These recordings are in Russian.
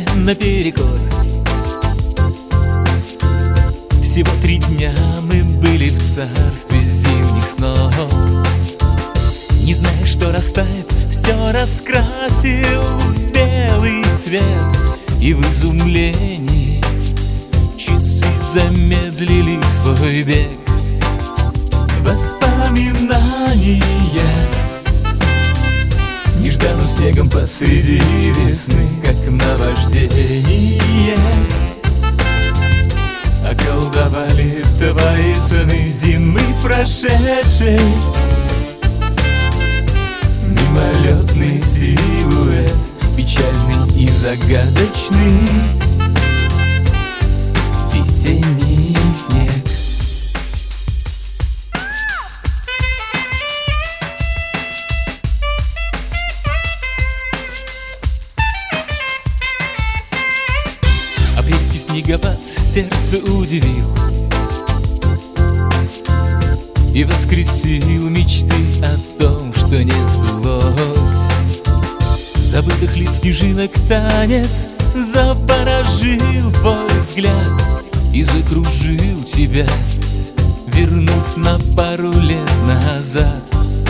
мне наперекор. Всего 3 дня мы были в царстве зимних снов. Не зная, что растает, все раскрасил в белый цвет. И в изумлении часы замедлили свой бег. Воспоминания нежданным снегом посреди весны, как наваждение, околдовали твои сны зимы прошедшей. Мимолетный силуэт, печальный и загадочный, весенний снег. Апрельский снегопад сердце удивил и воскресил мечты о том, что не сбылось. Забытых лиц снежинок танец заворожил твой взгляд и закружил тебя, вернув на пару лет назад.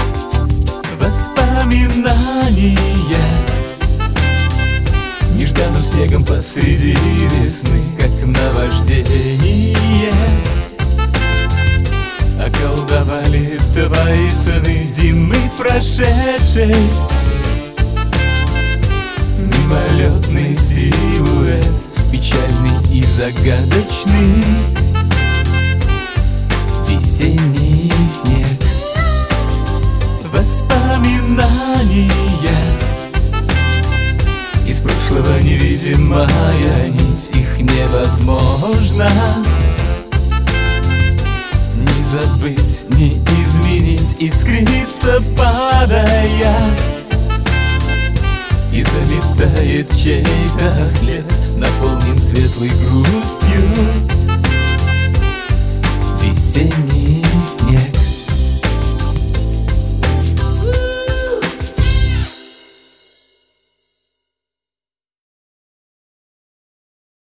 Воспоминания нежданным снегом посреди весны, как наваждение, околдовали твои сны зимы прошедшей. Мимолетный силуэт, печальный и загадочный, весенний снег. Воспоминания из прошлого невидимая нить, их невозможно ни забыть, ни изменить, искрится, падая, и заметает чей-то след, наполнен светлой грустью, весенний снег.